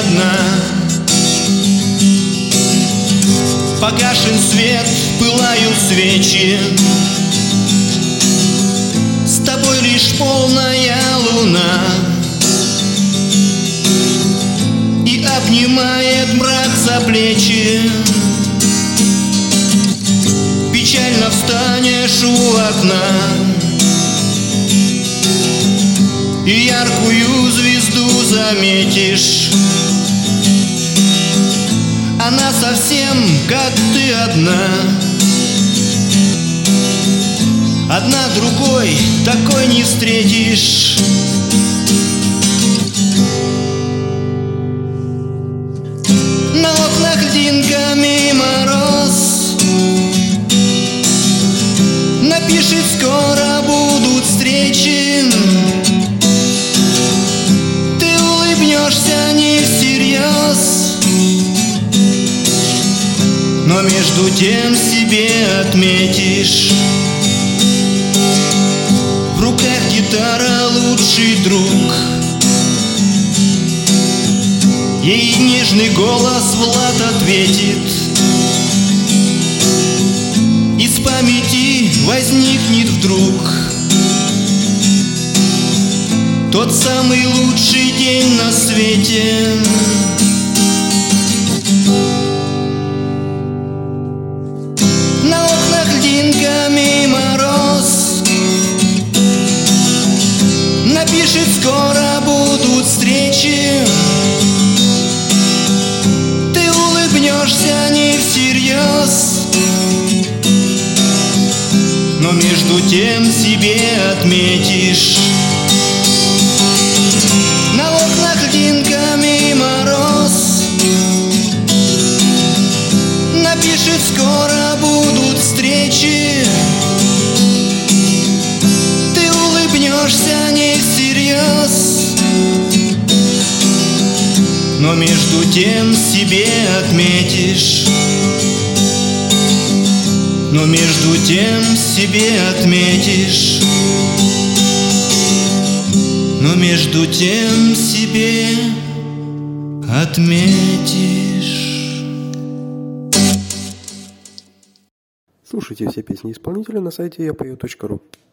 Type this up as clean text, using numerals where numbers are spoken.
одна. Погашен свет, пылают свечи, с тобой лишь полная луна, и обнимает мрак за плечи. Печально встанешь у окна и яркую звезду заметишь. Она совсем как ты одна, одна другой такой не встретишь. На окнах льдинками мороз напишет: скоро будут встречи. Ты улыбнешься не всерьез, но между тем себе отметишь: в руках гитара лучший друг. Ей нежный голос Влад ответит: из памяти возникнет вдруг тот самый лучший день на свете. На окнах льдинками мороз напишет: скоро будут встречи. Ты улыбнешься не всерьез, но между тем себе отметишь: на окнах льдинками мороз напишет: скоро будут встречи. Ты улыбнешься не всерьез, но между тем себе отметишь, но между тем себе отметишь, но между тем себе отметишь. Слушайте все песни исполнителя на сайте yapою.ru.